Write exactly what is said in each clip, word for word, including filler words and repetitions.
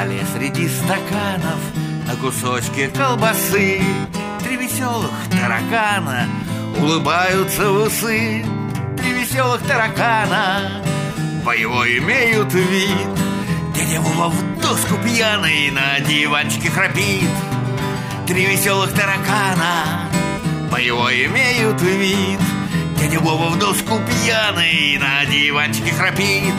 столе среди стаканов на кусочке колбасы три веселых таракана улыбаются в усы. Три веселых таракана боевой имеют вид. Дядя Вова в доску пьяный на диванчике храпит. Три веселых таракана боевой имеют вид. Дядя Вова в доску пьяный на диванчике храпит.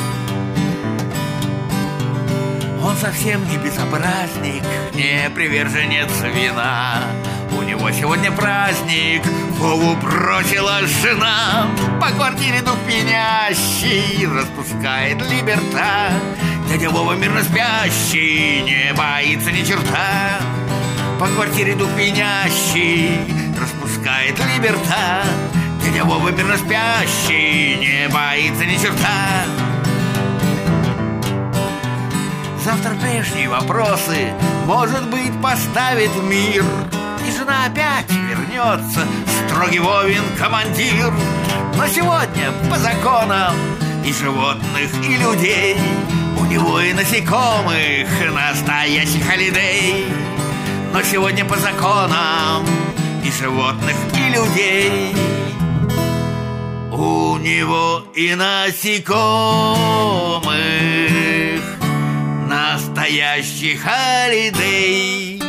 Он совсем не безобразник, не приверженец вина. У него сегодня праздник, Вову бросила жена. По квартире дух пьянящий распускает либерта. Дядя Вова мирно спящий, не боится ни черта. По квартире дух пьянящий распускает либерта. Дядя Вова мирно спящий, не боится ни черта. Завтра прежние вопросы, может быть, поставит мир. И жена опять вернется, строгий Вовин командир. Но сегодня по законам и животных, и людей у него и насекомых настоящий холидей. Но сегодня по законам и животных, и людей у него и насекомых настоящий холидей.